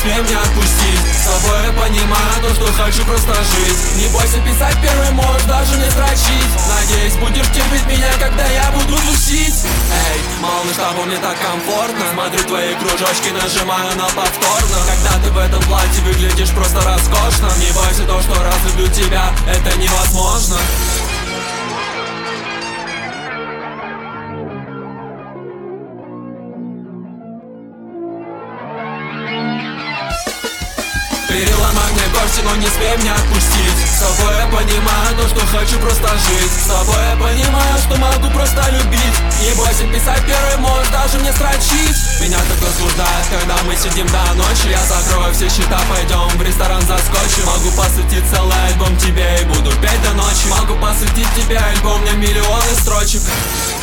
смей меня отпустить. С тобой я понимаю то, что хочу просто жить. Не бойся писать первый, можешь даже не строчить. Надеюсь, будешь терпеть меня, когда я буду тусить. Эй, малыш, с тобой мне так комфортно. Смотрю твои кружочки, нажимаю на повторно. Когда ты в этом платье выглядишь просто роскошно. Не бойся то, что раз люблю тебя, это невозможно. Переломай мне кости, но не смей меня отпустить. С тобой я понимаю то, что хочу просто жить. С тобой я понимаю, что могу просто любить. Не бойся писать первый, можешь даже не строчить. Меня так возбуждает, когда мы сидим до ночи. Я закрою все счета, пойдем в ресторан заскочим. Могу посвятить целый альбом тебе и буду петь до ночи. Могу посвятить тебе альбом, у меня миллионы строчек.